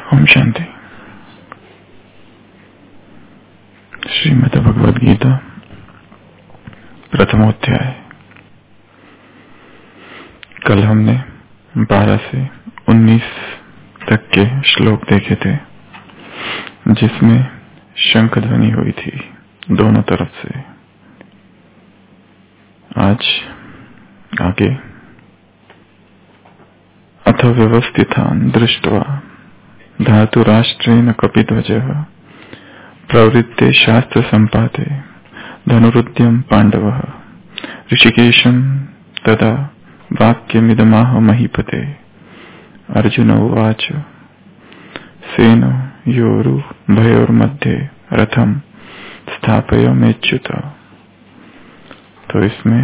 ओम शांति। श्रीमद् भगवद गीता प्रथमोध्याय। कल हमने 12 से 19 तक के श्लोक देखे थे, जिसमें शंख ध्वनि हुई थी दोनों तरफ से। आज आगे अथ व्यवस्थितान् दृष्ट्वा धातुराष्ट्रेण कपिध्वजः प्रवृत्ते शास्त्र संपाते धनुरुद्यम पांडवः ऋषिकेशं तदा वाक्यमिदमाह महीपते। अर्जुन उवाच सेनयोरुभयोर्मध्ये रथं स्थापयमेच्युत। तो इसमें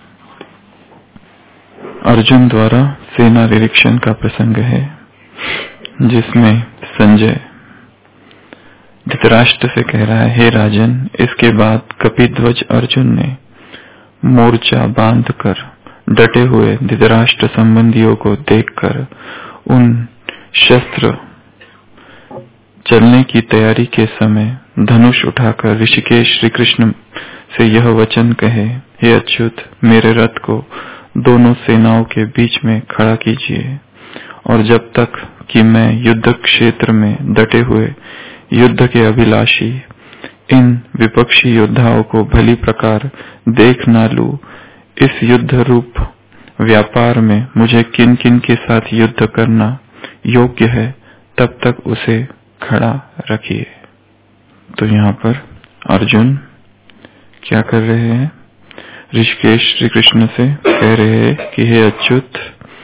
अर्जुन द्वारा सेना निरीक्षण का प्रसंग है, जिसमें संजय धृतराष्ट्र से कह रहा है, हे राजन, इसके बाद कपिध्वज अर्जुन ने मोर्चा बांधकर डटे हुए धृतराष्ट्र संबंधियों को देखकर उन शस्त्र चलने की तैयारी के समय धनुष उठाकर ऋषिकेश श्री कृष्ण से यह वचन कहे, हे अच्युत, मेरे रथ को दोनों सेनाओं के बीच में खड़ा कीजिए, और जब तक कि मैं युद्ध क्षेत्र में डटे हुए युद्ध के अभिलाषी इन विपक्षी योद्धाओं को भली प्रकार देख न लूं, इस युद्ध रूप व्यापार में मुझे किन किन के साथ युद्ध करना योग्य है, तब तक उसे खड़ा रखिए। तो यहाँ पर अर्जुन क्या कर रहे हैं? ऋषिकेश श्री कृष्ण से कह रहे हैं कि हे अच्युत,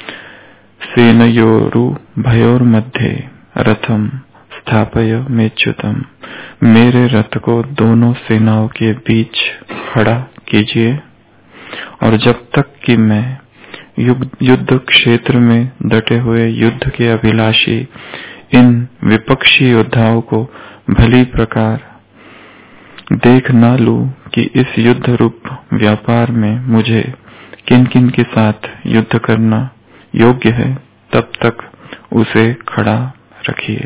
सेनयोरुभयोर्मध्ये रथम स्थापयमेच्युतम्, मेरे रथ को दोनों सेनाओं के बीच खड़ा कीजिए, और जब तक कि मैं युद्ध क्षेत्र में डटे हुए युद्ध के अभिलाषी इन विपक्षी योद्धाओं को भली प्रकार देख न लूं कि इस युद्ध रूप व्यापार में मुझे किन किन के साथ युद्ध करना योग्य है, तब तक उसे खड़ा रखिए।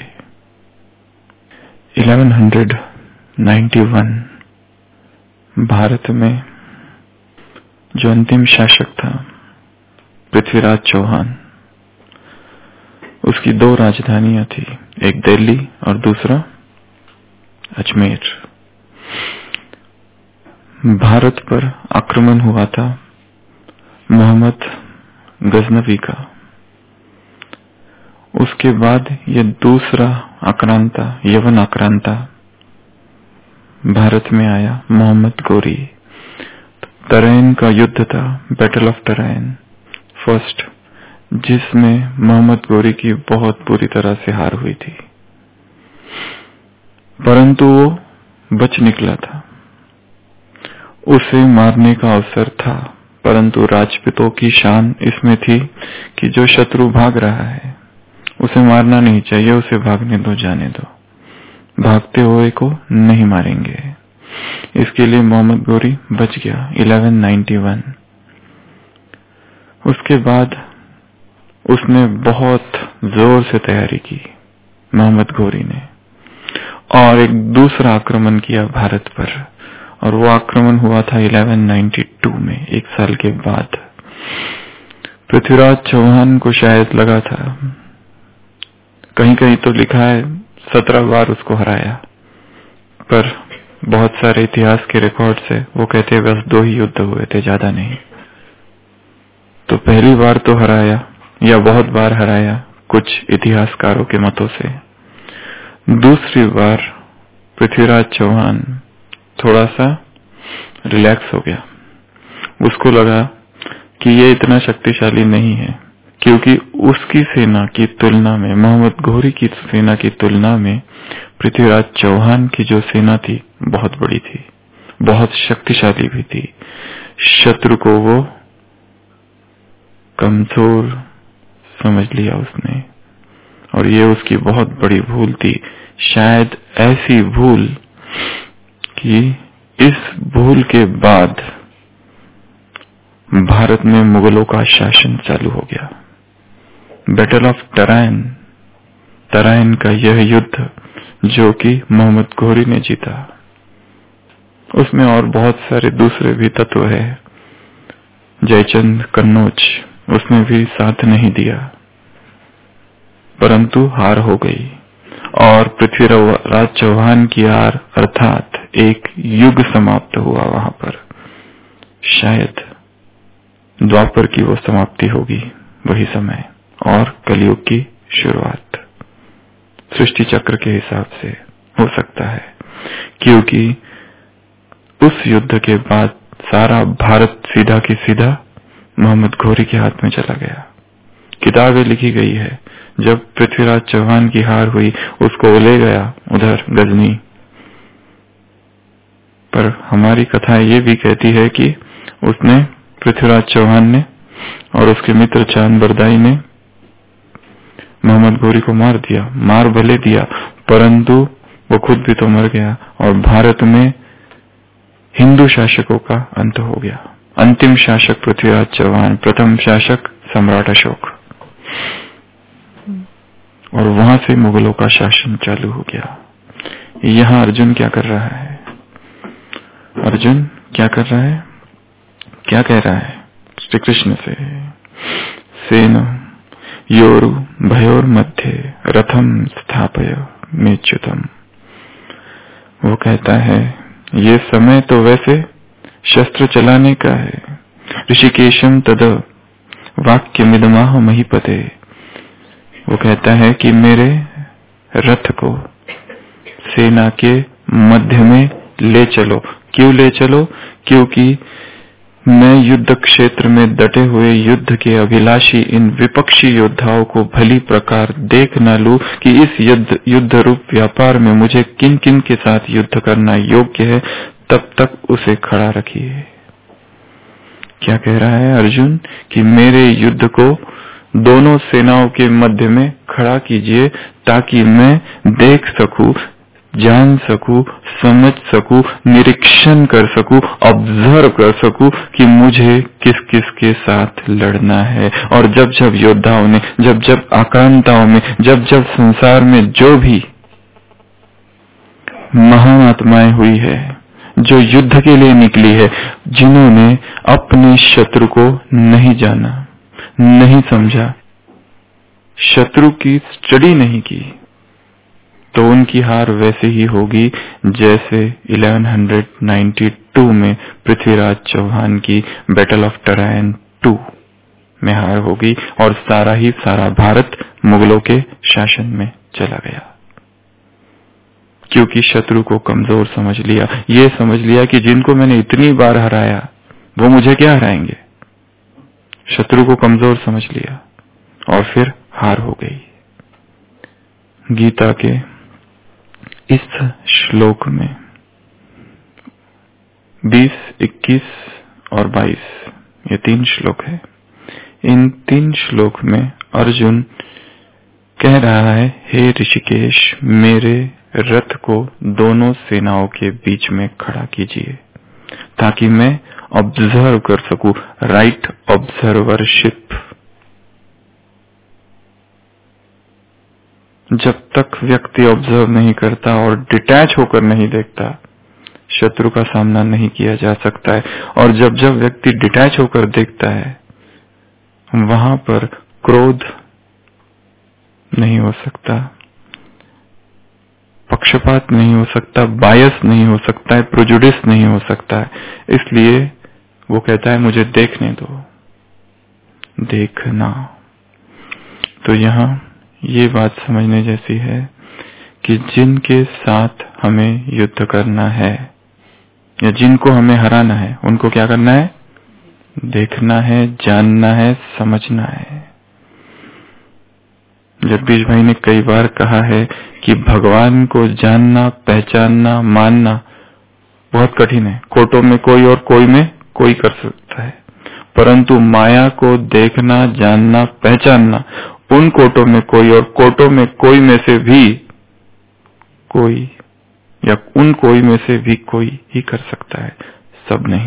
1191 भारत में जो अंतिम शासक था पृथ्वीराज चौहान, उसकी दो राजधानियां थी, एक दिल्ली और दूसरा अजमेर। भारत पर आक्रमण हुआ था मोहम्मद गजनवी का। उसके बाद ये दूसरा आक्रांता, यवन आक्रांता भारत में आया, मोहम्मद गोरी। तराइन का युद्ध था, बैटल ऑफ तराइन फर्स्ट, जिसमें मोहम्मद गोरी की बहुत बुरी तरह से हार हुई थी, परंतु वो बच निकला था। उसे मारने का अवसर था, परंतु राजपूतों की शान इसमें थी कि जो शत्रु भाग रहा है उसे मारना नहीं चाहिए, उसे भागने दो, जाने दो, भागते हुए को नहीं मारेंगे। इसके लिए मोहम्मद गोरी बच गया। 1191 उसके बाद उसने बहुत जोर से तैयारी की मोहम्मद गोरी ने, और एक दूसरा आक्रमण किया भारत पर, और वो आक्रमण हुआ था 1192 में, एक साल के बाद। पृथ्वीराज चौहान को शायद लगा था, कहीं कहीं तो लिखा है 17 बार उसको हराया, पर बहुत सारे इतिहास के रिकॉर्ड से वो कहते हैं बस 2 ही युद्ध हुए थे, ज्यादा नहीं। तो पहली बार तो हराया, या बहुत बार हराया कुछ इतिहासकारों के मतों से। दूसरी बार पृथ्वीराज चौहान थोड़ा सा रिलैक्स हो गया, उसको लगा कि ये इतना शक्तिशाली नहीं है, क्योंकि उसकी सेना की तुलना में, मोहम्मद गोरी की सेना की तुलना में पृथ्वीराज चौहान की जो सेना थी बहुत बड़ी थी, बहुत शक्तिशाली भी थी। शत्रु को वो कमजोर समझ लिया उसने, और ये उसकी बहुत बड़ी भूल थी। शायद ऐसी भूल कि इस भूल के बाद भारत में मुगलों का शासन चालू हो गया। बैटल ऑफ तराइन तराइन का यह युद्ध जो कि मोहम्मद घोरी ने जीता, उसमें और बहुत सारे दूसरे भी तत्व है। जयचंद कन्नौज उसने भी साथ नहीं दिया, परंतु हार हो गई और पृथ्वीराज चौहान की हार अर्थात एक युग समाप्त हुआ वहां पर। शायद द्वापर की वो समाप्ति होगी वही समय और कलयुग की शुरुआत सृष्टि चक्र के हिसाब से हो सकता है, क्योंकि उस युद्ध के बाद सारा भारत सीधा की सीधा मोहम्मद घोरी के हाथ में चला गया। किताबें लिखी गई है, जब पृथ्वीराज चौहान की हार हुई उसको ले गया उधर गजनी, पर हमारी कथा ये भी कहती है कि उसने पृथ्वीराज चौहान ने और उसके मित्र चांद बरदाई ने मोहम्मद घोरी को मार दिया। मार भले दिया, परंतु वो खुद भी तो मर गया और भारत में हिंदू शासकों का अंत हो गया। अंतिम शासक पृथ्वीराज चौहान, प्रथम शासक सम्राट अशोक, और वहां से मुगलों का शासन चालू हो गया। यहाँ अर्जुन क्या कर रहा है? अर्जुन क्या कर रहा है? क्या कह रहा है श्री कृष्ण से? सेन योरु भयोर मध्य रथम स्थापय मेच्युतम। वो कहता है ये समय तो वैसे शस्त्र चलाने का है। ऋषिकेशम तद वाक्य मिदमाह महीपते। वो कहता है कि मेरे रथ को सेना के मध्य में ले चलो। क्यों ले चलो? क्योंकि मैं युद्ध क्षेत्र में डटे हुए युद्ध के अभिलाषी इन विपक्षी योद्धाओं को भली प्रकार देख न लूं कि इस युद्ध रूप व्यापार में मुझे किन किन के साथ युद्ध करना योग्य है, तब तक उसे खड़ा रखिए। क्या कह रहा है अर्जुन? कि मेरे युद्ध को दोनों सेनाओं के मध्य में खड़ा कीजिए ताकि मैं देख सकूं, जान सकूं, समझ सकूं, निरीक्षण कर सकूं, ऑब्जर्व कर सकूं कि मुझे किस किस के साथ लड़ना है। और जब जब योद्धाओं ने, जब जब आक्रांताओं में, जब जब संसार में जो भी महान आत्माएं हुई है जो युद्ध के लिए निकली है, जिन्होंने अपने शत्रु को नहीं जाना, नहीं समझा, शत्रु की स्टडी नहीं की, तो उनकी हार वैसे ही होगी जैसे 1192 में पृथ्वीराज चौहान की बैटल ऑफ टराइन 2 में हार होगी और सारा भारत मुगलों के शासन में चला गया। क्योंकि शत्रु को कमजोर समझ लिया, ये समझ लिया कि जिनको मैंने इतनी बार हराया वो मुझे क्या हराएंगे। शत्रु को कमजोर समझ लिया और फिर हार हो गई। गीता के इस श्लोक में 20, 21 और 22 ये 3 श्लोक है। इन 3 श्लोक में अर्जुन कह रहा है, हे ऋषिकेश, मेरे रथ को दोनों सेनाओं के बीच में खड़ा कीजिए ताकि मैं ऑब्जर्व कर सकूं, राइट ऑब्जर्वरशिप। जब तक व्यक्ति ऑब्जर्व नहीं करता और डिटैच होकर नहीं देखता, शत्रु का सामना नहीं किया जा सकता है। और जब जब व्यक्ति डिटैच होकर देखता है, वहां पर क्रोध नहीं हो सकता, पक्षपात नहीं हो सकता, बायस नहीं हो सकता है, प्रेजुडिस नहीं हो सकता है। इसलिए वो कहता है मुझे देखने दो, देखना। तो यहाँ ये बात समझने जैसी है कि जिनके साथ हमें युद्ध करना है या जिनको हमें हराना है, उनको क्या करना है? देखना है, जानना है, समझना है। जगदीश भाई ने कई बार कहा है कि भगवान को जानना, पहचानना, मानना बहुत कठिन है। कोटों में कोई और कोई में कोई कर सकता है, परंतु माया को देखना, जानना, पहचानना उन कोटों में कोई और कोटों में कोई में से भी कोई या उन कोई में से भी कोई ही कर सकता है, सब नहीं।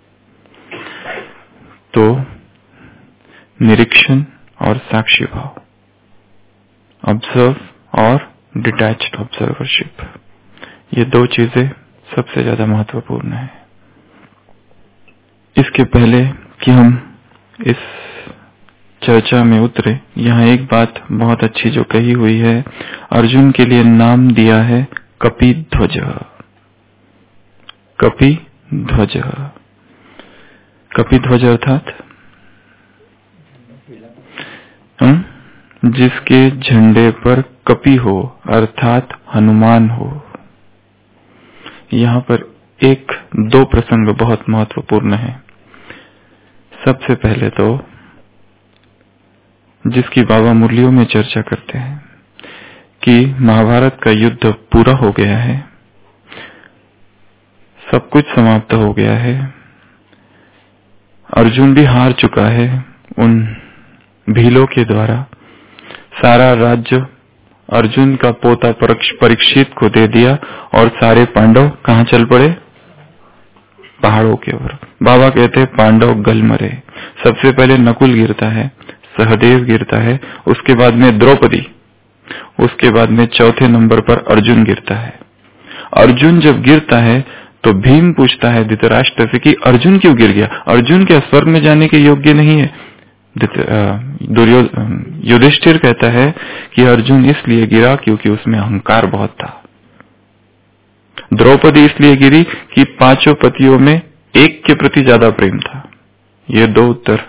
तो निरीक्षण और साक्षी भाव, ऑब्जर्व और डिटैच्ड ऑब्जर्वरशिप। ये दो चीजें सबसे ज्यादा महत्वपूर्ण है। इसके पहले कि हम इस चर्चा में उतरे, यहाँ एक बात बहुत अच्छी जो कही हुई है, अर्जुन के लिए नाम दिया है कपिध्वज। कपिध्वज, कपिध्वज अर्थात जिसके झंडे पर कपि हो, अर्थात हनुमान हो। यहाँ पर एक दो प्रसंग बहुत महत्वपूर्ण है। सबसे पहले तो जिसकी बाबा मुरलियों में चर्चा करते हैं कि महाभारत का युद्ध पूरा हो गया है, सब कुछ समाप्त हो गया है, अर्जुन भी हार चुका है उन भीलों के द्वारा। सारा राज्य अर्जुन का पोता परीक्षित को दे दिया और सारे पांडव कहाँ चल पड़े? पहाड़ों के ओर। बाबा कहते हैं पांडव गल मरे। सबसे पहले नकुल गिरता है, सहदेव गिरता है, उसके बाद में द्रौपदी, उसके बाद में चौथे नंबर पर अर्जुन गिरता है। अर्जुन जब गिरता है तो भीम पूछता है धृतराष्ट्र से कि अर्जुन क्यों गिर गया? अर्जुन क्या स्वर्ग में जाने के योग्य नहीं है? युधिष्ठिर कहता है कि अर्जुन इसलिए गिरा क्योंकि उसमें अहंकार बहुत था। द्रौपदी इसलिए गिरी कि पांचों पतियों में एक के प्रति ज्यादा प्रेम था। ये दो उत्तर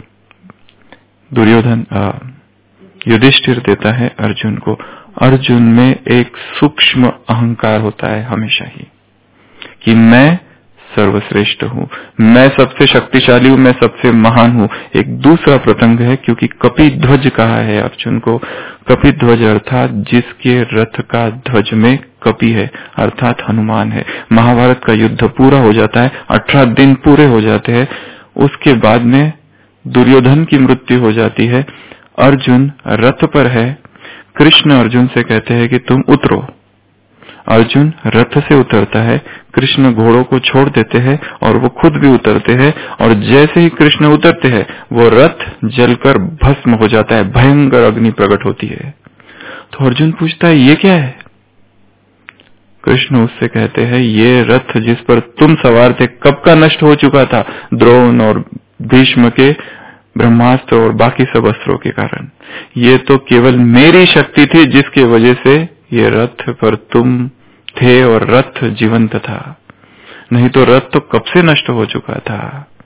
युधिष्ठिर देता है अर्जुन को। अर्जुन में एक सूक्ष्म अहंकार होता है हमेशा ही कि मैं सर्वश्रेष्ठ हूँ, मैं सबसे शक्तिशाली हूँ, मैं सबसे महान हूँ। एक दूसरा प्रसंग है क्योंकि कपिध्वज कहा है अर्जुन को। कपिध्वज अर्थात जिसके रथ का ध्वज में कपि है, अर्थात हनुमान है। महाभारत का युद्ध पूरा हो जाता है, 18 दिन पूरे हो जाते हैं। उसके बाद में दुर्योधन की मृत्यु हो जाती है। अर्जुन रथ पर है। कृष्ण अर्जुन से कहते हैं कि तुम उतरो। अर्जुन रथ से उतरता है, कृष्ण घोड़ों को छोड़ देते हैं और वो खुद भी उतरते हैं। और जैसे ही कृष्ण उतरते हैं वो रथ जलकर भस्म हो जाता है, भयंकर अग्नि प्रकट होती है। तो अर्जुन पूछता है ये क्या है? कृष्ण उससे कहते हैं ये रथ जिस पर तुम सवार थे कब का नष्ट हो चुका था, द्रोण और भीष्म के ब्रह्मास्त्र और बाकी सब अस्त्रों के कारण। ये तो केवल मेरी शक्ति थी जिसके वजह से ये रथ पर तुम थे और रथ जीवंत था, नहीं तो रथ तो कब से नष्ट हो चुका था।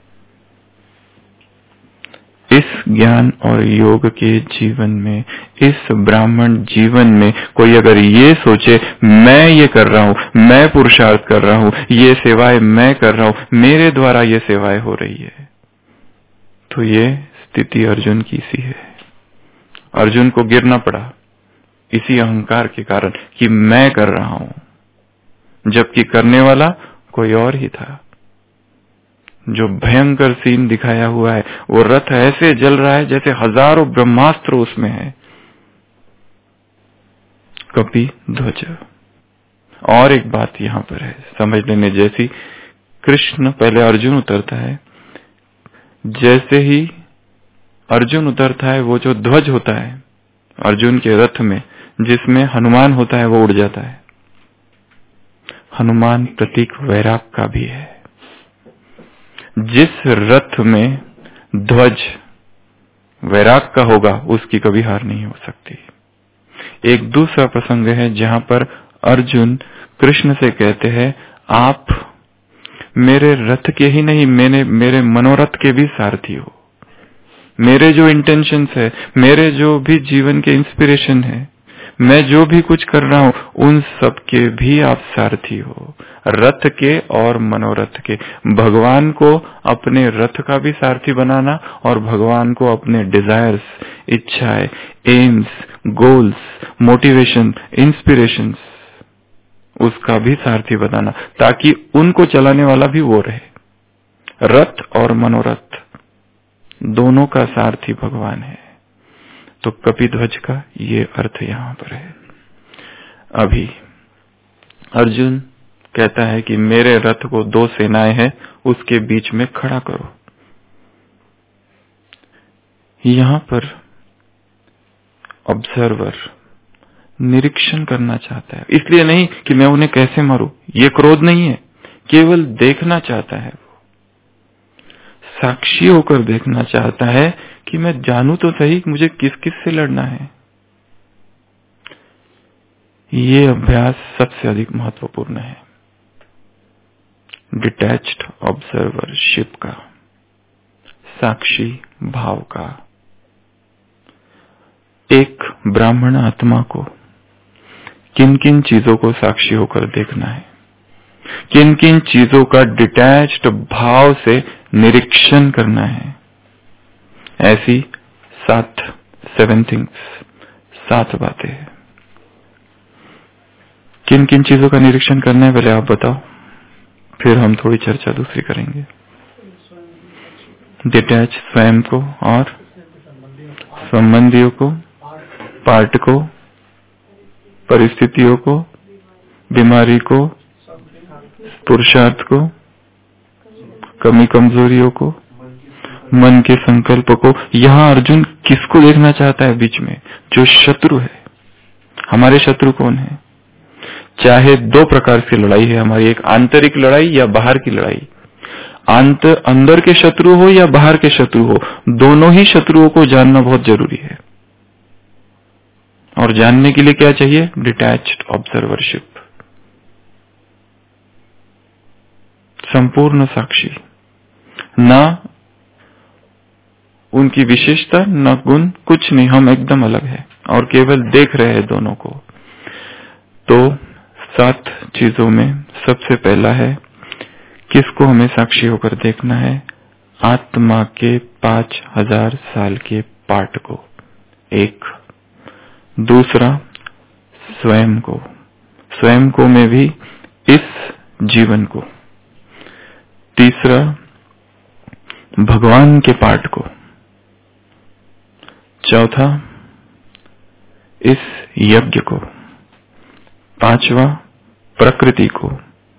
इस ज्ञान और योग के जीवन में, इस ब्राह्मण जीवन में कोई अगर ये सोचे मैं ये कर रहा हूँ, मैं पुरुषार्थ कर रहा हूँ, ये सेवाएं मैं कर रहा हूँ, मेरे द्वारा ये सेवाएं हो रही है, तो ये स्थिति अर्जुन की सी है। अर्जुन को गिरना पड़ा इसी अहंकार के कारण कि मैं कर रहा हूं, जबकि करने वाला कोई और ही था। जो भयंकर सीन दिखाया हुआ है, वो रथ ऐसे जल रहा है जैसे हजारों ब्रह्मास्त्र उसमें है। कपिध्वज। और एक बात यहां पर है समझ लेने जैसी। कृष्ण पहले अर्जुन उतरता है, जैसे ही अर्जुन उतरता है वो जो ध्वज होता है अर्जुन के रथ में जिसमें हनुमान होता है वो उड़ जाता है। हनुमान प्रतीक वैराग का भी है। जिस रथ में ध्वज वैराग का होगा उसकी कभी हार नहीं हो सकती। एक दूसरा प्रसंग है जहां पर अर्जुन कृष्ण से कहते हैं आप मेरे रथ के ही नहीं मेरे मनोरथ के भी सारथी हो। मेरे जो इंटेंशंस है, मेरे जो भी जीवन के इंस्पिरेशन है, मैं जो भी कुछ कर रहा हूं उन सब के भी आप सारथी हो, रथ के और मनोरथ के। भगवान को अपने रथ का भी सारथी बनाना और भगवान को अपने डिजायर्स, इच्छाएं, एम्स, गोल्स, मोटिवेशन, इंस्पिरेशंस उसका भी सारथी बनाना, ताकि उनको चलाने वाला भी वो रहे। रथ और मनोरथ दोनों का सारथी भगवान है। तो कपिध्वज का ये अर्थ यहां पर है। अभी अर्जुन कहता है कि मेरे रथ को दो सेनाएं हैं उसके बीच में खड़ा करो। यहां पर ऑब्जर्वर निरीक्षण करना चाहता है। इसलिए नहीं कि मैं उन्हें कैसे मारूं, ये क्रोध नहीं है, केवल देखना चाहता है। वो साक्षी होकर देखना चाहता है कि मैं जानूं तो सही मुझे किस किस से लड़ना है। ये अभ्यास सबसे अधिक महत्वपूर्ण है, डिटैच्ड ऑब्जर्वरशिप का, साक्षी भाव का। एक ब्राह्मण आत्मा को किन किन चीजों को साक्षी होकर देखना है, किन किन चीजों का डिटैच्ड भाव से निरीक्षण करना है, ऐसी 7 थिंग्स, 7 बातें हैं। किन किन चीजों का निरीक्षण करना है पहले आप बताओ, फिर हम थोड़ी चर्चा दूसरी करेंगे। डिटैच स्वयं को और संबंधियों को, पार्ट को, परिस्थितियों को, बीमारी को, पुरुषार्थ को, कमी कमजोरियों को, मन के संकल्प को। यहाँ अर्जुन किसको देखना चाहता है बीच में? जो शत्रु है। हमारे शत्रु कौन है? चाहे 2 प्रकार से लड़ाई है हमारी, एक आंतरिक लड़ाई या बाहर की लड़ाई। अंदर के शत्रु हो या बाहर के शत्रु हो, दोनों ही शत्रुओं को जानना बहुत जरूरी है। और जानने के लिए क्या चाहिए? डिटैच्ड ऑब्जर्वरशिप, संपूर्ण साक्षी, ना उनकी विशेषता ना गुण, कुछ नहीं, हम एकदम अलग है और केवल देख रहे हैं दोनों को। तो 7 चीजों में सबसे पहला है, किसको हमें साक्षी होकर देखना है? आत्मा के 5000 साल के पाठ को। एक, दूसरा स्वयं को, स्वयं को में भी इस जीवन को। तीसरा भगवान के पाठ को। चौथा इस यज्ञ को। पांचवा प्रकृति को।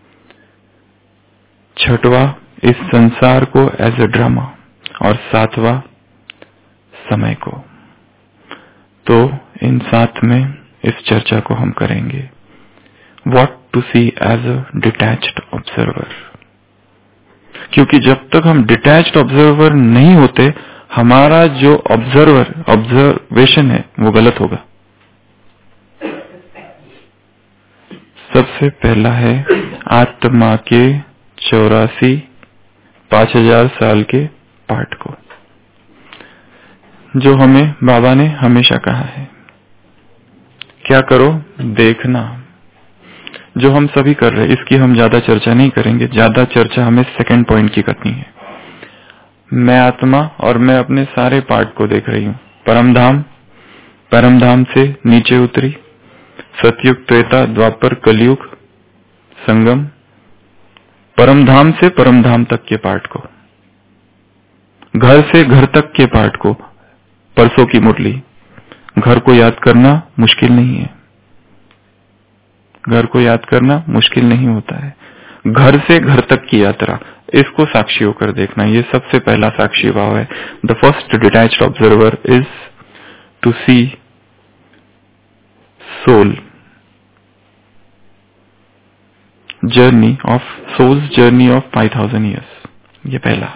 छठवा इस संसार को एज अ ड्रामा, और 7वां समय को। तो इन 7 में इस चर्चा को हम करेंगे, what to see as a detached observer. क्योंकि जब तक हम डिटैच्ड ऑब्जर्वर नहीं होते, हमारा जो ऑब्जर्वेशन है वो गलत होगा। सबसे पहला है आत्मा के 5000 साल के पाठ को, जो हमें बाबा ने हमेशा कहा है, क्या करो? देखना। जो हम सभी कर रहे हैं, इसकी हम ज्यादा चर्चा नहीं करेंगे, ज्यादा चर्चा हमें सेकंड पॉइंट की करनी है। मैं आत्मा और मैं अपने सारे पार्ट को देख रही हूँ। परमधाम, परमधाम से नीचे उतरी, सतयुग, त्रेता, द्वापर, कलयुग, संगम, परमधाम से परमधाम तक के पार्ट को, घर से घर तक के पार्ट को। परसों की मुरली, घर को याद करना मुश्किल नहीं है, घर को याद करना मुश्किल नहीं होता है। घर से घर तक की यात्रा, इसको साक्षी होकर देखना, ये सबसे पहला साक्षी भाव है। The first detached observer is to see soul journey of souls journey of 5000 years, ये पहला।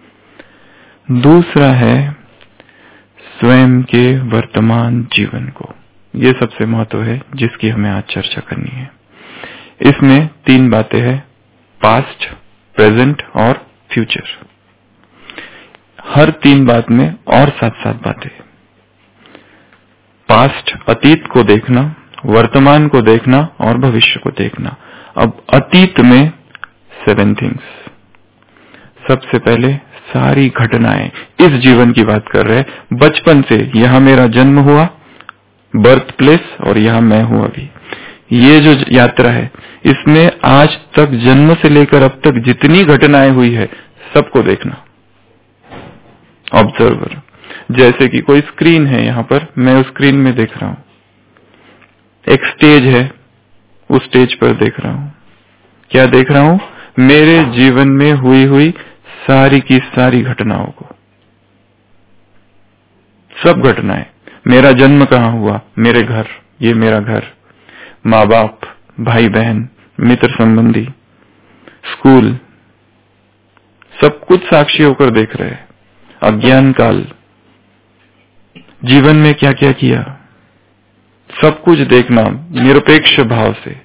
दूसरा है स्वयं के वर्तमान जीवन को, ये सबसे महत्व है जिसकी हमें आज चर्चा करनी है। इसमें 3 बातें हैं, पास्ट, प्रेजेंट और फ्यूचर। हर 3 बात में और 7 बातें। पास्ट, अतीत को देखना, वर्तमान को देखना और भविष्य को देखना। अब अतीत में 7 थिंग्स। सबसे पहले सारी घटनाएं, इस जीवन की बात कर रहे हैं, बचपन से यहां मेरा जन्म हुआ, बर्थ प्लेस, और यहां मैं हूं अभी। ये जो यात्रा है, इसमें आज तक जन्म से लेकर अब तक जितनी घटनाएं हुई है, सबको देखना। ऑब्जर्वर, जैसे कि कोई स्क्रीन है यहां पर, मैं उस स्क्रीन में देख रहा हूं। एक स्टेज है, उस स्टेज पर देख रहा हूं। क्या देख रहा हूं? मेरे जीवन में हुई सारी की सारी घटनाओं को, सब घटनाएं। मेरा जन्म कहां हुआ? मेरे घर, ये मेरा घर, माँ बाप, भाई बहन, मित्र संबंधी, स्कूल, सब कुछ साक्षी होकर देख रहे हैं। अज्ञान काल, जीवन में क्या क्या किया, सब कुछ देखना निरपेक्ष भाव से।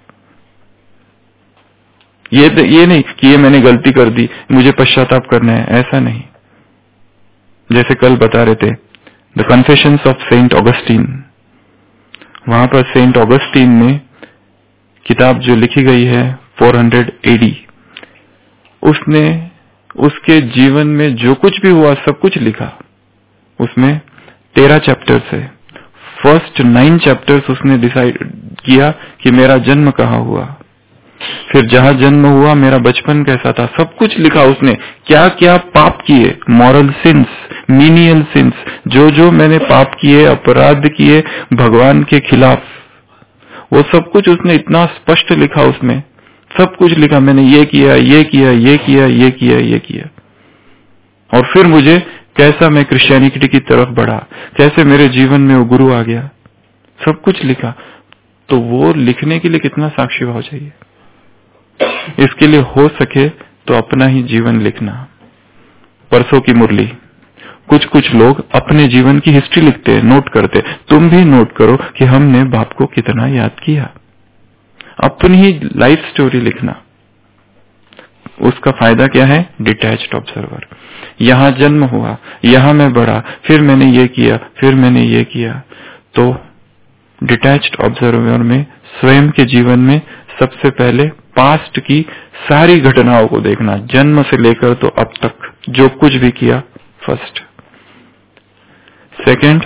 ये नहीं कि ये मैंने गलती कर दी, मुझे पश्चाताप करना है, ऐसा नहीं। जैसे कल बता रहे थे the confessions of Saint Augustine, वहां पर सेंट ऑगस्टीन ने किताब जो लिखी गई है 400 AD, उसने उसके जीवन में जो कुछ भी हुआ सब कुछ लिखा। उसमें 13 चैप्टर्स है। फर्स्ट 9 चैप्टर्स उसने डिसाइड किया कि मेरा जन्म कहाँ हुआ, फिर जहां जन्म हुआ मेरा बचपन कैसा था, सब कुछ लिखा उसने। क्या क्या पाप किए, मॉरल सिंस, मीनियल सिंस, जो जो मैंने पाप किए, अपराध किए भगवान के खिलाफ, वो सब कुछ उसने इतना स्पष्ट लिखा। उसमें सब कुछ लिखा, मैंने ये किया, ये किया, ये किया, ये किया, ये किया। और फिर मुझे कैसा मैं क्रिश्चियनिटी की तरफ बढ़ा, कैसे मेरे जीवन में वो गुरु आ गया, सब कुछ लिखा। तो वो लिखने के लिए कितना साक्षी भाव चाहिए। इसके लिए हो सके तो अपना ही जीवन लिखना। परसों की मुरली, कुछ कुछ लोग अपने जीवन की हिस्ट्री लिखते हैं, नोट करते। तुम भी नोट करो कि हमने बाप को कितना याद किया। अपनी ही लाइफ स्टोरी लिखना। उसका फायदा क्या है? Detached observer. यहां जन्म हुआ, यहां मैं बढ़ा, फिर मैंने ये किया, फिर मैंने ये किया। तो डिटैच्ड ऑब्जर्वर में स्वयं के जीवन में सबसे पहले पास्ट की सारी घटनाओं को देखना, जन्म से लेकर तो अब तक जो कुछ भी किया, फर्स्ट। सेकंड,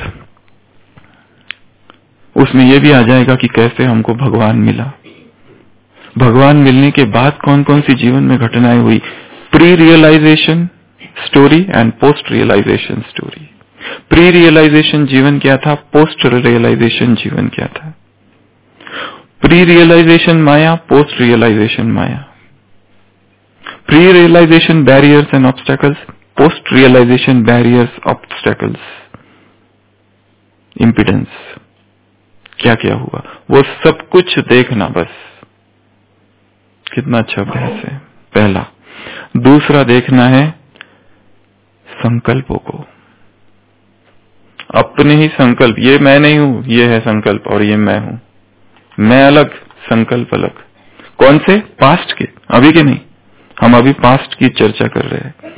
उसमें यह भी आ जाएगा कि कैसे हमको भगवान मिला, भगवान मिलने के बाद कौन कौन सी जीवन में घटनाएं हुई, pre realization story and post realization story. Pre realization जीवन क्या था, पोस्ट रियलाइजेशन जीवन क्या था। प्री रियलाइजेशन माया, पोस्ट रियलाइजेशन माया। Pre realization barriers and obstacles, post realization barriers, obstacles, impedance, क्या क्या हुआ, वो सब कुछ देखना। बस कितना अच्छा अभ्यास है, पहला। दूसरा देखना है संकल्पों को, अपने ही संकल्प। ये मैं नहीं हूं, ये है संकल्प, और ये मैं हूं। मैं अलग, संकल्प अलग। कौन से? पास्ट के, अभी के नहीं। हम अभी पास्ट की चर्चा कर रहे हैं।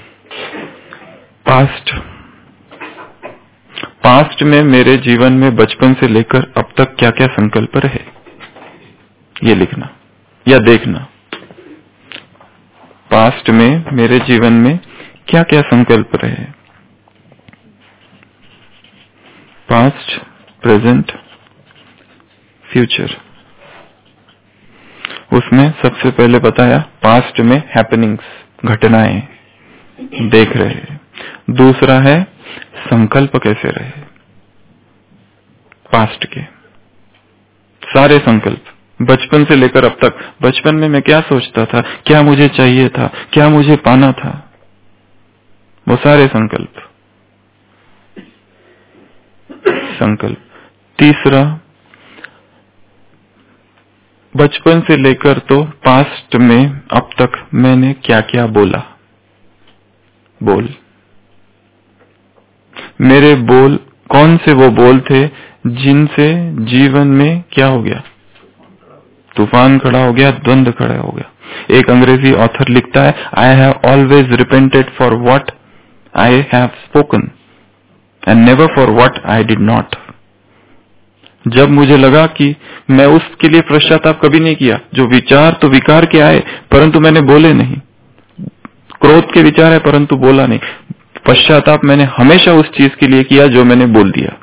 पास्ट में मेरे जीवन में बचपन से लेकर अब तक क्या क्या संकल्प रहे, ये लिखना या देखना। पास्ट में मेरे जीवन में क्या क्या संकल्प रहे, पास्ट, प्रेजेंट, फ्यूचर। उसमें सबसे पहले बताया पास्ट में हैपनिंग्स, घटनाएं देख रहे हैं। दूसरा है संकल्प कैसे रहे, पास्ट के सारे संकल्प, बचपन से लेकर अब तक। बचपन में मैं क्या सोचता था, क्या मुझे चाहिए था, क्या मुझे पाना था, वो सारे संकल्प। तीसरा, बचपन से लेकर तो पास्ट में अब तक मैंने क्या क्या बोला, बोल। मेरे बोल कौन से वो बोल थे जिनसे जीवन में क्या हो गया, तूफान खड़ा हो गया, द्वंद खड़ा हो गया। एक अंग्रेजी ऑथर लिखता है, I have always repented for what I have spoken and never for what I did not. जब मुझे लगा कि मैं उसके लिए पश्चाताप कभी नहीं किया, जो विचार तो विकार के आए परंतु मैंने बोले नहीं, क्रोध के विचार है परंतु बोला नहीं। पश्चाताप मैंने हमेशा उस चीज के लिए किया जो मैंने बोल दिया।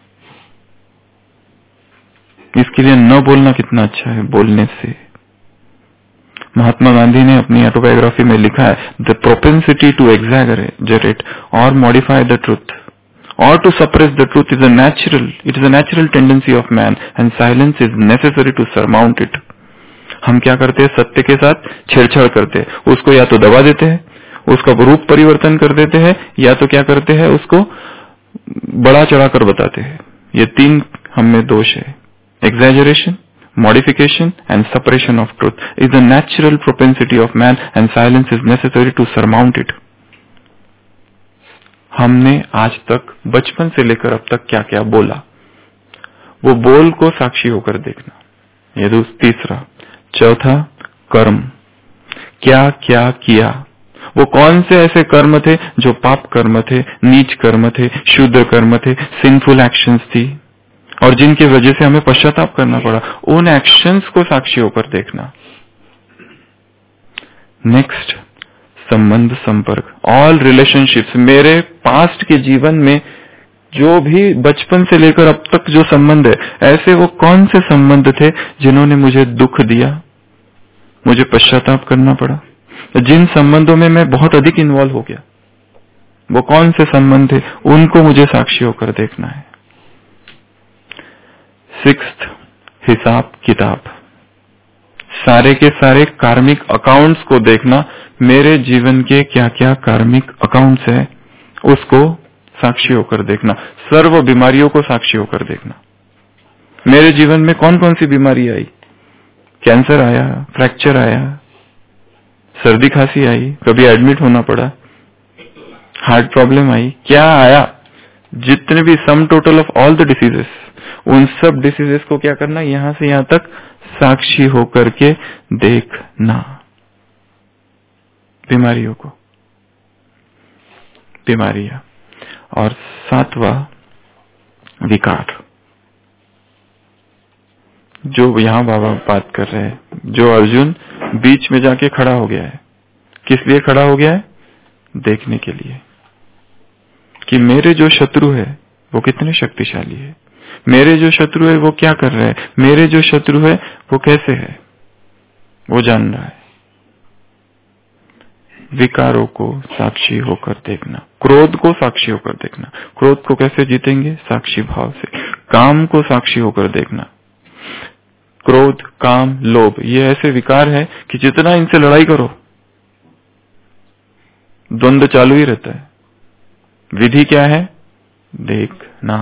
इसके लिए न बोलना कितना अच्छा है, बोलने से। महात्मा गांधी ने अपनी ऑटोबायोग्राफी में लिखा है, द प्रोपेंसिटी टू एग्जैगरेट और modify the truth or to suppress the truth is a natural tendency of man and silence is necessary to surmount it. हम क्या करते हैं, सत्य के साथ छेड़छाड़ करते हैं, उसको या तो दबा देते हैं, उसका रूप परिवर्तन कर देते हैं, या तो क्या करते हैं, उसको बड़ा चढ़ाकर बताते हैं। ये तीन हम में दोष है। Exaggeration, modification and suppression of truth is the natural propensity of man and silence is necessary to surmount it. हमने आज तक बचपन से लेकर अब तक क्या क्या बोला, वो बोल को साक्षी होकर देखना, ये तीसरा। चौथा, कर्म, क्या क्या किया, वो कौन से ऐसे कर्म थे जो पाप कर्म थे, नीच कर्म थे, शुद्ध कर्म थे, सिंफुल एक्शंस थी और जिनकी वजह से हमें पश्चाताप करना पड़ा, उन एक्शंस को साक्षी होकर देखना। नेक्स्ट, संबंध संपर्क, ऑल रिलेशनशिप्स, मेरे पास्ट के जीवन में जो भी बचपन से लेकर अब तक जो संबंध है, ऐसे वो कौन से संबंध थे जिन्होंने मुझे दुख दिया, मुझे पश्चाताप करना पड़ा, जिन संबंधों में मैं बहुत अधिक इन्वॉल्व हो गया, वो कौन से संबंध थे, उनको मुझे साक्षी होकर देखना है। सिक्स्थ, हिसाब किताब, सारे के सारे कार्मिक अकाउंट्स को देखना, मेरे जीवन के क्या क्या कार्मिक अकाउंट्स है उसको साक्षी होकर देखना, सर्व बीमारियों को साक्षी होकर देखना। मेरे जीवन में कौन कौन सी बीमारी आई, कैंसर आया, फ्रैक्चर आया, सर्दी खांसी आई, कभी एडमिट होना पड़ा, हार्ट प्रॉब्लम आई, क्या आया, जितने भी sum total of all the diseases, उन सब डिसीजेस को क्या करना, यहां से यहां तक साक्षी होकर के देखना, बीमारियों को, बीमारियां। और सातवां, विकार, जो यहां बाबा बात कर रहे हैं, जो अर्जुन बीच में जाके खड़ा हो गया है, किस लिए खड़ा हो गया है, देखने के लिए कि मेरे जो शत्रु है वो कितने शक्तिशाली है, मेरे जो शत्रु है वो क्या कर रहे हैं, मेरे जो शत्रु है वो कैसे है, वो जान रहा है। विकारों को साक्षी होकर देखना, क्रोध को साक्षी होकर देखना, क्रोध को कैसे जीतेंगे, साक्षी भाव से। काम को साक्षी होकर देखना, क्रोध, काम, लोभ, ये ऐसे विकार है कि जितना इनसे लड़ाई करो द्वंद्व चालू ही रहता है। विधि क्या है, देखना,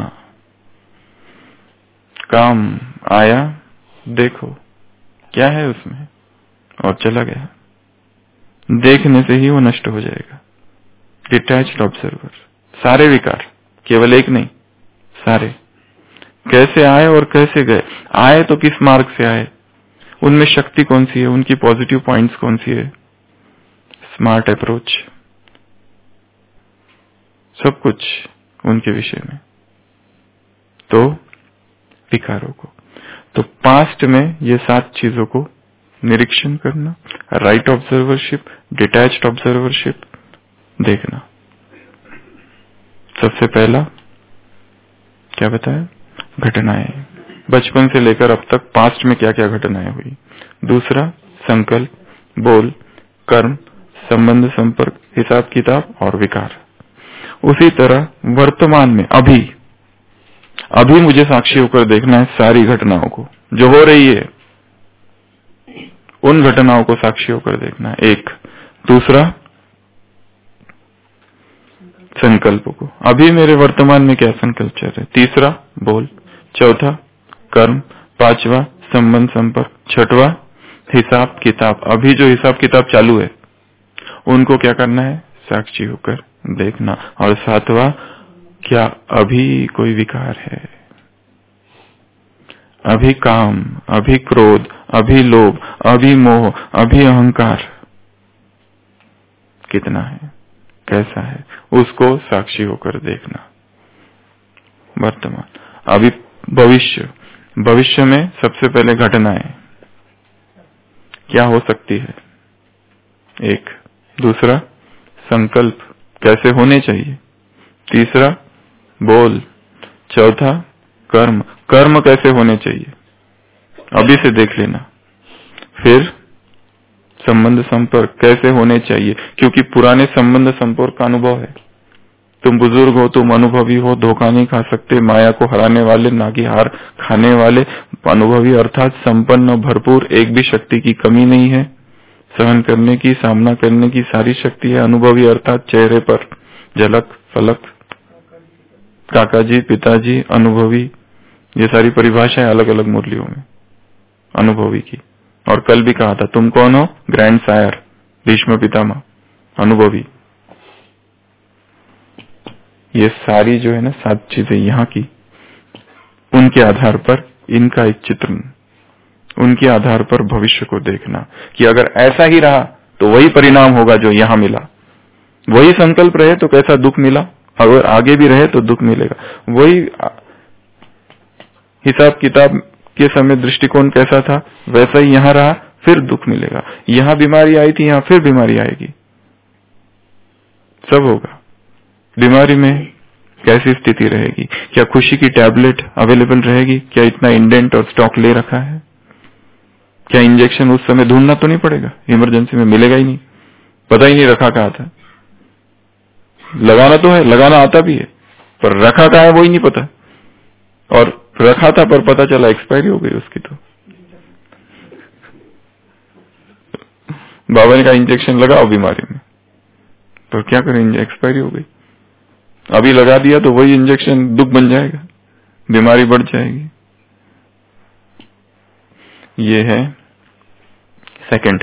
काम आया, देखो क्या है उसमें और चला गया, देखने से ही वो नष्ट हो जाएगा। डिटैच्ड ऑब्जर्वर, सारे विकार, केवल एक नहीं, सारे कैसे आए और कैसे गए, आए तो किस मार्ग से आए, उनमें शक्ति कौन सी है, उनकी पॉजिटिव पॉइंट्स कौन सी है, स्मार्ट अप्रोच, सब कुछ उनके विषय में। तो विकारों को, तो पास्ट में ये 7 चीजों को निरीक्षण करना, राइट ऑब्जर्वरशिप, डिटैच्ड ऑब्जर्वरशिप, देखना। सबसे पहला क्या बताया, घटनाएं, बचपन से लेकर अब तक पास्ट में क्या क्या घटनाएं हुई। दूसरा, संकल्प, बोल, कर्म, संबंध संपर्क, हिसाब किताब और विकार। उसी तरह वर्तमान में अभी मुझे साक्षी होकर देखना है सारी घटनाओं को जो हो रही है, उन घटनाओं को साक्षी होकर देखना है, एक। दूसरा, संकल्प को, अभी मेरे वर्तमान में क्या संकल्प चल रहे। तीसरा, बोल। चौथा, कर्म। पांचवा, संबंध संपर्क। छठवां, हिसाब किताब, अभी जो हिसाब किताब चालू है उनको क्या करना है, साक्षी होकर देखना। और सातवां, क्या अभी कोई विकार है, अभी काम, अभी क्रोध, अभी लोभ, अभी मोह, अभी अहंकार कितना है, कैसा है, उसको साक्षी होकर देखना। वर्तमान, अभी भविष्य में सबसे पहले घटनाएं क्या हो सकती है, एक। दूसरा, संकल्प कैसे होने चाहिए। तीसरा, बोल। चौथा, कर्म कैसे होने चाहिए, अभी से देख लेना। फिर संबंध संपर्क कैसे होने चाहिए, क्योंकि पुराने संबंध संपर्क का अनुभव है। तुम बुजुर्ग हो, तुम अनुभवी हो, धोखा नहीं खा सकते, माया को हराने वाले, नागी हार खाने वाले, अनुभवी अर्थात संपन्न, भरपूर, एक भी शक्ति की कमी नहीं है, सहन करने की, सामना करने की सारी शक्ति है। अनुभवी अर्थात चेहरे पर झलक फलक, काका जी, पिताजी, अनुभवी, ये सारी परिभाषाएं अलग अलग मुरलियों में अनुभवी की। और कल भी कहा था, तुम कौन हो? ग्रैंड सायर, भीष्म पितामह, अनुभवी। ये सारी जो है ना 7 चीजें यहाँ की, उनके आधार पर इनका एक चित्रण, उनके आधार पर भविष्य को देखना कि अगर ऐसा ही रहा तो वही परिणाम होगा जो यहाँ मिला। वही संकल्प रहे तो कैसा दुख मिला, अगर आगे भी रहे तो दुख मिलेगा। वही हिसाब किताब के समय दृष्टिकोण कैसा था वैसा ही यहाँ रहा, फिर दुख मिलेगा। यहाँ बीमारी आई थी, यहाँ फिर बीमारी आएगी, सब होगा। बीमारी में कैसी स्थिति रहेगी, क्या खुशी की टैबलेट अवेलेबल रहेगी, क्या इतना इंडेंट और स्टॉक ले रखा है, क्या इंजेक्शन उस समय ढूंढना तो नहीं पड़ेगा, इमरजेंसी में मिलेगा ही नहीं, पता ही नहीं रखा कहाँ था। लगाना तो है, लगाना आता भी है, पर रखा कहाँ है वो ही नहीं पता, और रखा था पर पता चला एक्सपायरी हो गई उसकी। तो बाबा ने कहा इंजेक्शन लगाओ बीमारी में, तो क्या करें, एक्सपायरी हो गई। अभी लगा दिया तो वही इंजेक्शन दुख बन जाएगा, बीमारी बढ़ जाएगी। ये है सेकंड।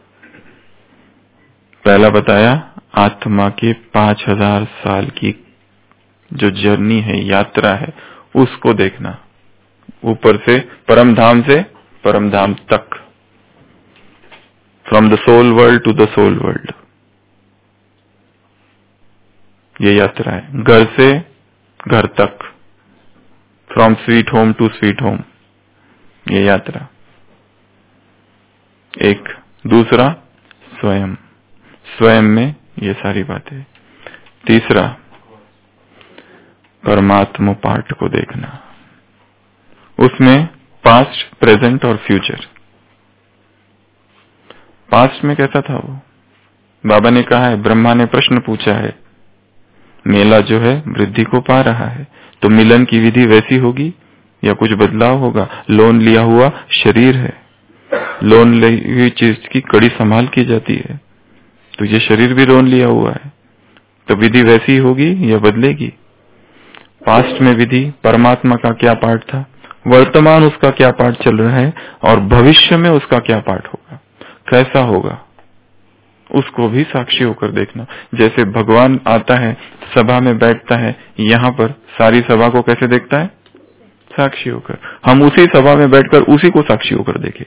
पहला बताया आत्मा के 5000 साल की जो जर्नी है, यात्रा है, उसको देखना, ऊपर से परम धाम से परम धाम तक, from the soul world to the soul world, ये यात्रा है। घर से घर तक, from sweet home to sweet home, ये यात्रा एक। दूसरा स्वयं, स्वयं में ये सारी बातें। तीसरा परमात्मा पार्ट को देखना, उसमें पास्ट, प्रेजेंट और फ्यूचर। पास्ट में कैसा था वो, बाबा ने कहा है, ब्रह्मा ने प्रश्न पूछा है, मेला जो है वृद्धि को पा रहा है, तो मिलन की विधि वैसी होगी या कुछ बदलाव होगा? लोन लिया हुआ शरीर है, लोन ली हुई चीज की कड़ी संभाल की जाती है, तो ये शरीर भी लोन लिया हुआ है, तो विधि वैसी होगी या बदलेगी? पास्ट में विधि परमात्मा का क्या पार्ट था, वर्तमान उसका क्या पार्ट चल रहा है, और भविष्य में उसका क्या पार्ट होगा, कैसा होगा, उसको भी साक्षी होकर देखना। जैसे भगवान आता है, सभा में बैठता है, यहाँ पर सारी सभा को कैसे देखता है? साक्षी होकर। हम उसी सभा में बैठकर उसी को साक्षी होकर देखें,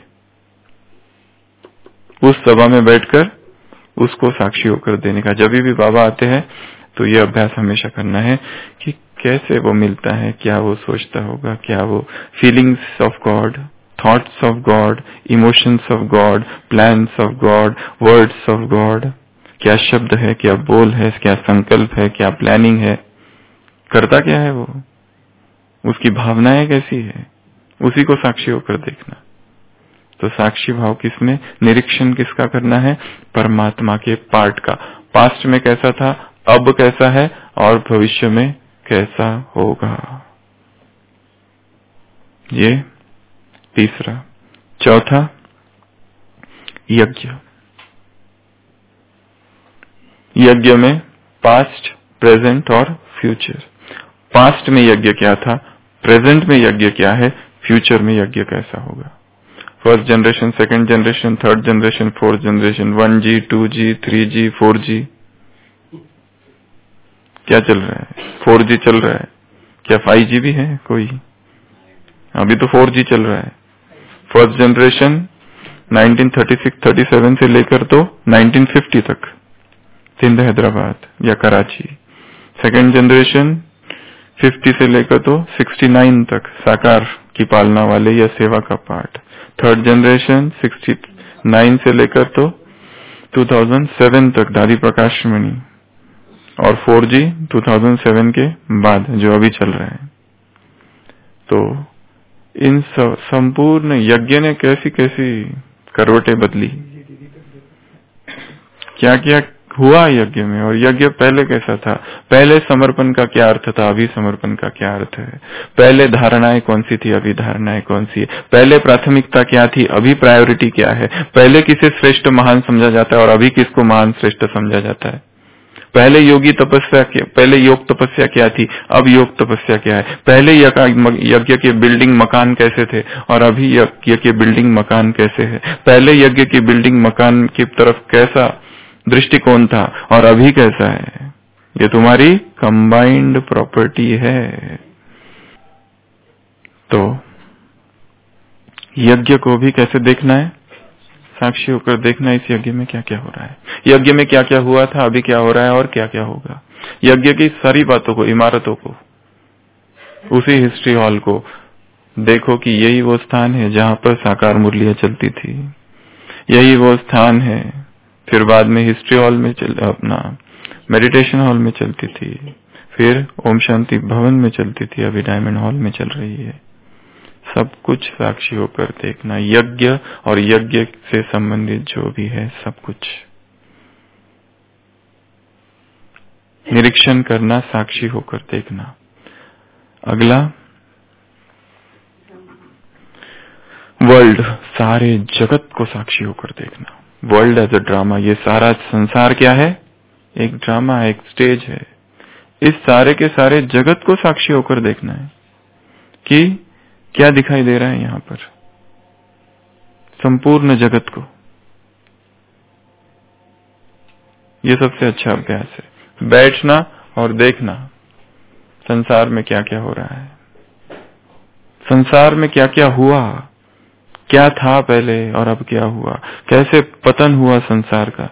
उस सभा में बैठकर उसको साक्षी होकर देने का। जब भी बाबा आते हैं तो ये अभ्यास हमेशा करना है कि कैसे वो मिलता है, क्या वो सोचता होगा, क्या वो feelings of God, thoughts of God, emotions of God, plans of God, words of God, क्या शब्द है, क्या बोल है, क्या संकल्प है, क्या प्लानिंग है, करता क्या है वो, उसकी भावनाएं कैसी है, उसी को साक्षी होकर देखना। तो साक्षी भाव किसमें, निरीक्षण किसका करना है? परमात्मा के पार्ट का। पास्ट में कैसा था, अब कैसा है, और भविष्य में कैसा होगा। ये तीसरा। चौथा यज्ञ। यज्ञ में पास्ट, प्रेजेंट और फ्यूचर। पास्ट में यज्ञ क्या था, प्रेजेंट में यज्ञ क्या है, फ्यूचर में यज्ञ कैसा होगा। First generation, second generation, third generation, fourth generation, 1G, 2G, 3G, 4G, क्या चल रहा है? 4G चल रहा है, क्या 5G भी है कोई? अभी तो 4G चल रहा है। फर्स्ट जनरेशन 1936-37 से लेकर तो 1950 तक सिंध, हैदराबाद या कराची। सेकंड जनरेशन 50 से लेकर तो 69 तक साकार की पालना वाले या सेवा का पाठ। थर्ड जनरेशन 69 से लेकर तो 2007 तक दादी प्रकाश मणि, और 4G 2007 के बाद जो अभी चल रहा है। तो इन संपूर्ण यज्ञ ने कैसी कैसी करवटें बदली, क्या क्या हुआ यज्ञ में। और यज्ञ पहले कैसा था, पहले समर्पण का क्या अर्थ था, अभी समर्पण का क्या अर्थ है। पहले धारणाएं कौन सी थी, अभी धारणाएं कौन सी है। पहले प्राथमिकता क्या थी, अभी प्रायोरिटी क्या है। पहले किसे श्रेष्ठ महान समझा जाता है और अभी किसको महान श्रेष्ठ समझा जाता है। पहले पहले योग तपस्या क्या थी, अब योग तपस्या क्या है। पहले यज्ञ के बिल्डिंग मकान कैसे थे और अभी यज्ञ के बिल्डिंग मकान कैसे है। पहले यज्ञ की बिल्डिंग मकान की तरफ कैसा दृष्टिकोण था और अभी कैसा है। ये तुम्हारी कंबाइंड प्रॉपर्टी है। तो यज्ञ को भी कैसे देखना है, साक्षी होकर देखना है इस यज्ञ में क्या क्या हो रहा है, यज्ञ में क्या क्या हुआ था, अभी क्या हो रहा है और क्या क्या होगा। यज्ञ की सारी बातों को, इमारतों को, उसी हिस्ट्री हॉल को देखो कि यही वो स्थान है जहां पर साकार मुरलियां चलती थी, यही वो स्थान है। फिर बाद में हिस्ट्री हॉल में अपना मेडिटेशन हॉल में चलती थी, फिर ओम शांति भवन में चलती थी, अभी डायमंड हॉल में चल रही है। सब कुछ साक्षी होकर देखना, यज्ञ और यज्ञ से संबंधित जो भी है सब कुछ निरीक्षण करना, साक्षी होकर देखना। अगला वर्ल्ड, सारे जगत को साक्षी होकर देखना। वर्ल्ड एज अ ड्रामा, ये सारा संसार क्या है, एक ड्रामा है, एक स्टेज है। इस सारे के सारे जगत को साक्षी होकर देखना है कि क्या दिखाई दे रहा है यहां पर, संपूर्ण जगत को। ये सबसे अच्छा अभ्यास है, बैठना और देखना संसार में क्या क्या हो रहा है, संसार में क्या क्या हुआ, क्या था पहले और अब क्या हुआ, कैसे पतन हुआ संसार का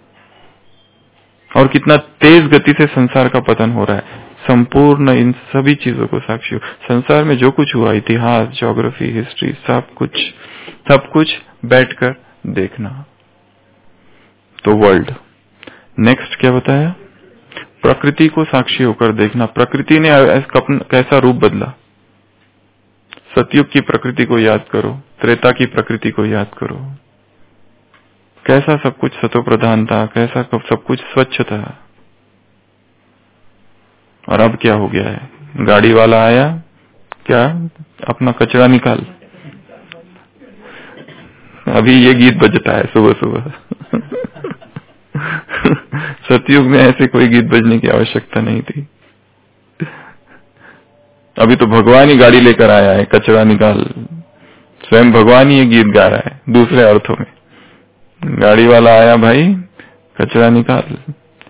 और कितना तेज गति से संसार का पतन हो रहा है। संपूर्ण इन सभी चीजों को साक्षी हो, संसार में जो कुछ हुआ, इतिहास, ज्योग्राफी, हिस्ट्री, सब कुछ बैठकर देखना। तो वर्ल्ड। नेक्स्ट क्या बताया, प्रकृति को साक्षी होकर देखना। प्रकृति ने कैसा रूप बदला, सतयुग की प्रकृति को याद करो, त्रेता की प्रकृति को याद करो, कैसा सब कुछ सतो प्रधान था, कैसा सब कुछ स्वच्छ था। और अब क्या हो गया है, गाड़ी वाला आया, क्या अपना कचरा निकाल। अभी ये गीत बजता है सुबह सुबह। सतयुग में ऐसे कोई गीत बजने की आवश्यकता नहीं थी। अभी तो भगवान ही गाड़ी लेकर आया है, कचरा निकाल। स्वयं भगवान ही ये गीत गा रहा है दूसरे अर्थों में। गाड़ी वाला आया भाई, कचरा निकाल,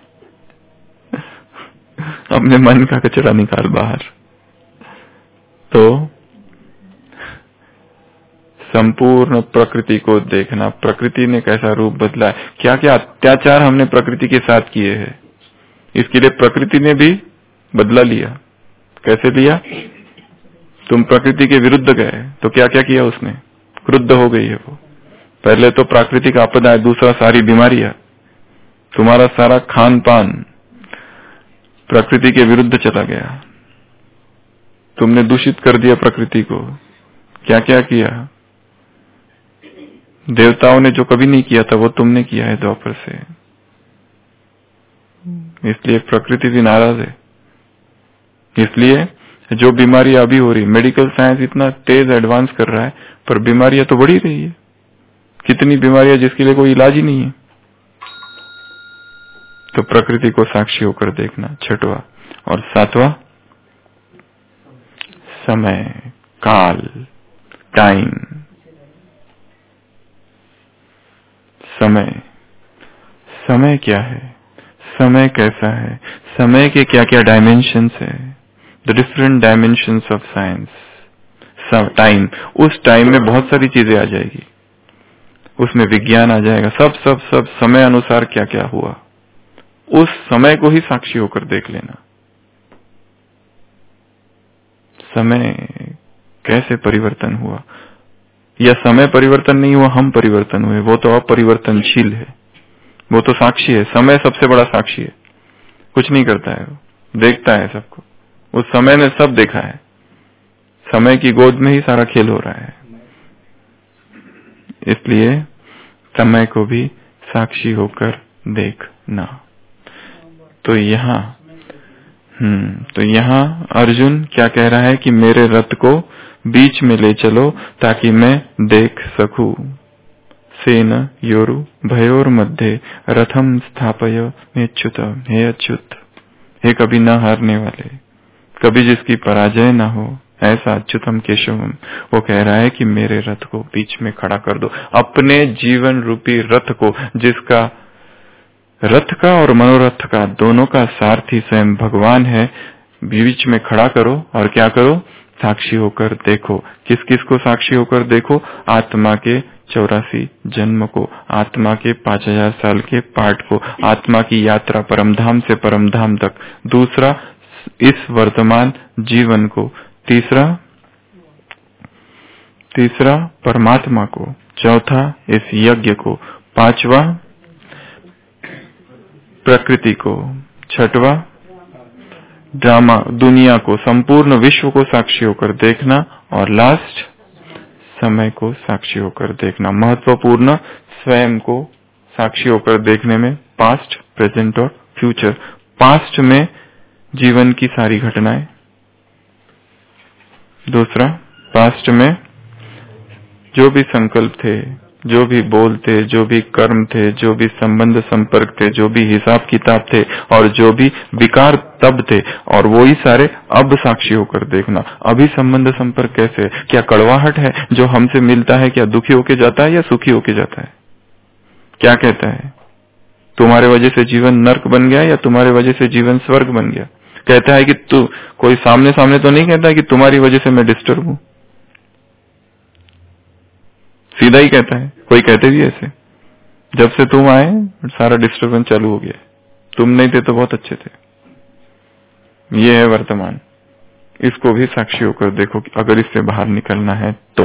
अपने मन का कचरा निकाल बाहर। तो संपूर्ण प्रकृति को देखना, प्रकृति ने कैसा रूप बदला है, क्या क्या अत्याचार हमने प्रकृति के साथ किए हैं, इसके लिए प्रकृति ने भी बदला लिया। कैसे लिया, तुम प्रकृति के विरुद्ध गए तो क्या क्या किया उसने, क्रुद्ध हो गई है वो। पहले तो प्राकृतिक आपदा है, दूसरा सारी बीमारियां, तुम्हारा सारा खान पान प्रकृति के विरुद्ध चला गया, तुमने दूषित कर दिया प्रकृति को। क्या क्या किया, देवताओं ने जो कभी नहीं किया था वो तुमने किया है द्वापर से, इसलिए प्रकृति भी नाराज है। इसलिए जो बीमारियां अभी हो रही, मेडिकल साइंस इतना तेज एडवांस कर रहा है पर बीमारियां तो बढ़ी रही है। कितनी बीमारियां जिसके लिए कोई इलाज ही नहीं है। तो प्रकृति को साक्षी होकर देखना, छठवां। और सातवां, समय, काल, टाइम। समय क्या है, समय कैसा है, समय के क्या क्या डायमेंशंस है, the different dimensions of science. Time, उस टाइम में बहुत सारी चीजें आ जाएगी, उसमें विज्ञान आ जाएगा, सब समय अनुसार क्या क्या हुआ, उस समय को ही साक्षी होकर देख लेना। समय कैसे परिवर्तन हुआ, या समय परिवर्तन नहीं हुआ, हम परिवर्तन हुए, वो तो अपरिवर्तनशील है, वो तो साक्षी है। समय सबसे बड़ा साक्षी है, कुछ नहीं करता है, वो देखता है सबको। उस समय ने सब देखा है, समय की गोद में ही सारा खेल हो रहा है। इसलिए समय को भी साक्षी होकर देखना। तो यहाँ अर्जुन क्या कह रहा है कि मेरे रथ को बीच में ले चलो ताकि मैं देख सकूं, सेन योरु भयोर मध्य रथम स्थापय मेच्युत। हे अच्युत, हे कभी न हारने वाले, कभी जिसकी पराजय ना हो, ऐसा अच्युतम केशवम, वो कह रहा है कि मेरे रथ को बीच में खड़ा कर दो। अपने जीवन रूपी रथ को, जिसका रथ का और मनोरथ का दोनों का सारथी स्वयं भगवान है, बीच में खड़ा करो और क्या करो? साक्षी होकर देखो। किस किस को साक्षी होकर देखो? आत्मा के 84 जन्म को, आत्मा के 5000 साल के पाठ को, आत्मा की यात्रा परमधाम से परमधाम तक। दूसरा, इस वर्तमान जीवन को। तीसरा परमात्मा को। चौथा, इस यज्ञ को। पांचवा, प्रकृति को। छठवा, ड्रामा दुनिया को, संपूर्ण विश्व को साक्षी होकर देखना। और लास्ट, समय को साक्षी होकर देखना। महत्वपूर्ण, स्वयं को साक्षी होकर देखने में पास्ट, प्रेजेंट और फ्यूचर। पास्ट में जीवन की सारी घटनाएं। दूसरा, पास्ट में जो भी संकल्प थे, जो भी बोल थे, जो भी कर्म थे, जो भी संबंध संपर्क थे, जो भी हिसाब किताब थे और जो भी विकार तब थे, और वही सारे अब साक्षी होकर देखना। अभी संबंध संपर्क कैसे है? क्या कड़वाहट है जो हमसे मिलता है? क्या दुखी होके जाता है या सुखी होके जाता है? क्या कहता है? तुम्हारे वजह से जीवन नर्क बन गया या तुम्हारे वजह से जीवन स्वर्ग बन गया? कहता है कि तू, कोई सामने सामने तो नहीं कहता है कि तुम्हारी वजह से मैं डिस्टर्ब हूं। सीधा ही कहता है। कोई कहते भी ऐसे, जब से तुम आए सारा डिस्टर्बेंस चालू हो गया, तुम नहीं थे तो बहुत अच्छे थे। ये है वर्तमान। इसको भी साक्षी होकर देखो कि अगर इससे बाहर निकलना है तो।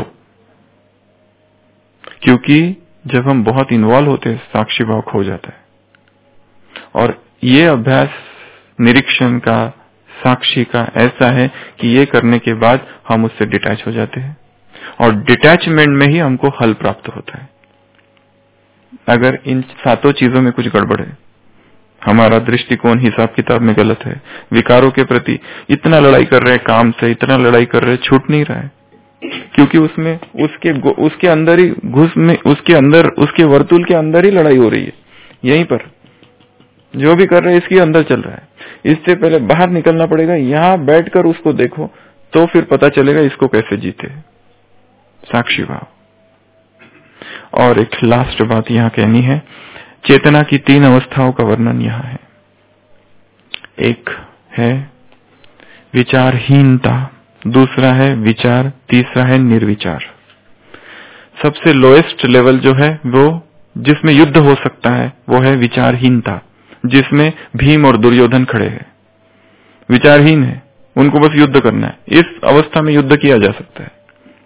क्योंकि जब हम बहुत इन्वॉल्व होते हैं, साक्षी भाव खो जाता है। और ये अभ्यास निरीक्षण का, साक्षी का ऐसा है कि ये करने के बाद हम उससे डिटैच हो जाते हैं, और डिटैचमेंट में ही हमको हल प्राप्त होता है। अगर इन सातों चीजों में कुछ गड़बड़ है, हमारा दृष्टिकोण हिसाब किताब में गलत है, विकारों के प्रति इतना लड़ाई कर रहे हैं, काम से इतना लड़ाई कर रहे हैं, छूट नहीं रहा है, क्योंकि उसमें उसके अंदर ही घुस में, उसके अंदर, उसके वर्तुल के अंदर ही लड़ाई हो रही है। यहीं पर जो भी कर रहे हैं इसके अंदर चल रहा है। इससे पहले बाहर निकलना पड़ेगा। यहाँ बैठकर उसको देखो तो फिर पता चलेगा इसको कैसे जीते। साक्षी भाव। और एक लास्ट बात यहाँ कहनी है, चेतना की 3 अवस्थाओं का वर्णन यहाँ है। एक है विचारहीनता, दूसरा है विचार, तीसरा है निर्विचार। सबसे लोएस्ट लेवल जो है वो, जिसमें युद्ध हो सकता है, वो है विचारहीनता, जिसमें भीम और दुर्योधन खड़े हैं। विचारहीन है, उनको बस युद्ध करना है। इस अवस्था में युद्ध किया जा सकता है।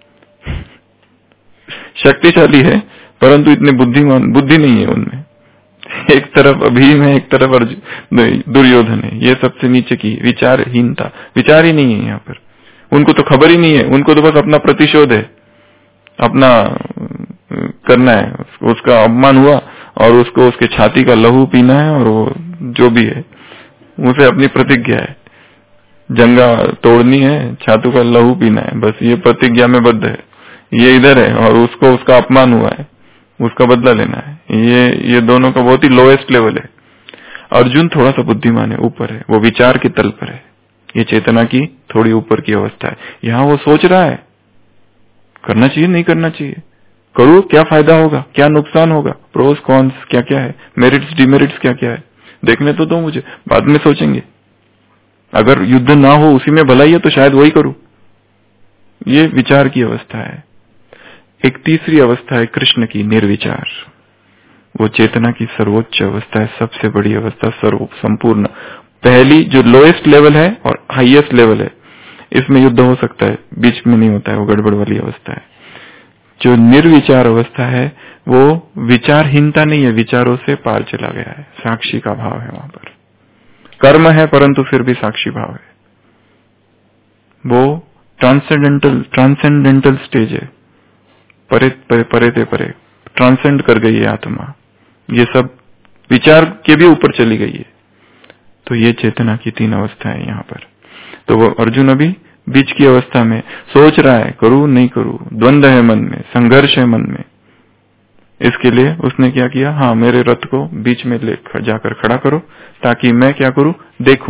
शक्तिशाली है परंतु इतने बुद्धि नहीं है उनमें। एक तरफ भीम है, एक तरफ दुर्योधन है। ये सबसे नीचे की विचारहीनता। विचार ही नहीं है यहाँ पर। उनको तो खबर ही नहीं है, उनको तो बस अपना प्रतिशोध है, अपना करना है। उसका अपमान हुआ और उसको उसके छाती का लहू पीना है, और वो जो भी है उसे अपनी प्रतिज्ञा है, जंगा तोड़नी है, छातू का लहू पीना है, बस ये प्रतिज्ञा में बद्ध है। ये इधर है और उसको उसका अपमान हुआ है, उसका बदला लेना है। ये दोनों का बहुत ही लोएस्ट लेवल है। अर्जुन थोड़ा सा बुद्धिमान है, ऊपर है, वो विचार के तल पर है। ये चेतना की थोड़ी ऊपर की अवस्था है। यहाँ वो सोच रहा है करना चाहिए नहीं करना चाहिए, करूँ क्या फायदा होगा, क्या नुकसान होगा, प्रोस कॉन्स क्या क्या है, मेरिट्स डिमेरिट्स क्या क्या है, देखने तो दो मुझे, बाद में सोचेंगे। अगर युद्ध ना हो उसी में भलाई है तो शायद वही करूं। ये विचार की अवस्था है। एक तीसरी अवस्था है कृष्ण की, निर्विचार। वो चेतना की सर्वोच्च अवस्था है, सबसे बड़ी अवस्था, सर्व संपूर्ण। पहली जो लोएस्ट लेवल है और हाईएस्ट लेवल है, इसमें युद्ध हो सकता है, बीच में नहीं होता है, वो गड़बड़ वाली अवस्था है। जो निर्विचार अवस्था है वो विचारहीनता नहीं है, विचारों से पार चला गया है, साक्षी का भाव है। वहां पर कर्म है परंतु फिर भी साक्षी भाव है। वो ट्रांसेंडेंटल स्टेज है, परे से परे ट्रांसेंड कर गई है आत्मा, ये सब विचार के भी ऊपर चली गई है। तो ये चेतना की 3 अवस्था है यहाँ पर। तो वो अर्जुन अभी बीच की अवस्था में सोच रहा है, करूं नहीं करूं, द्वंद्व है मन में, संघर्ष है मन में। इसके लिए उसने क्या किया, हाँ मेरे रथ को बीच में ले जाकर खड़ा करो ताकि मैं क्या करूं, देखूं,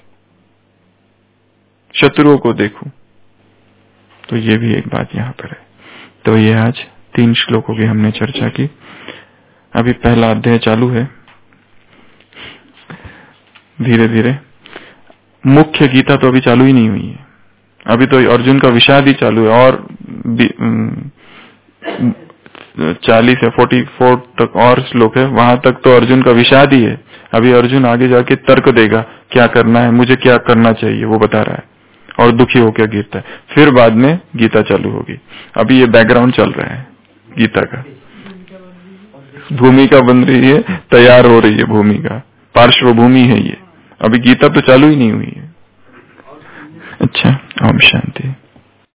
शत्रुओं को देखूं। तो ये भी एक बात यहां पर है। तो ये आज 3 श्लोकों की हमने चर्चा की। अभी पहला अध्याय चालू है, धीरे धीरे। मुख्य गीता तो अभी चालू ही नहीं हुई है, अभी तो अर्जुन का विषाद ही चालू है, और 40 या 44 तक और श्लोक है, वहां तक तो अर्जुन का विषाद ही है। अभी अर्जुन आगे जाके तर्क देगा, क्या करना है, मुझे क्या करना चाहिए, वो बता रहा है, और दुखी होकर गिरता है। फिर बाद में गीता चालू होगी। अभी ये बैकग्राउंड चल रहा है गीता का, भूमिका बन रही है, तैयार हो रही है भूमिका, पार्श्वभूमि है ये। अभी गीता तो चालू ही नहीं हुई है। अच्छा, ओम शांति।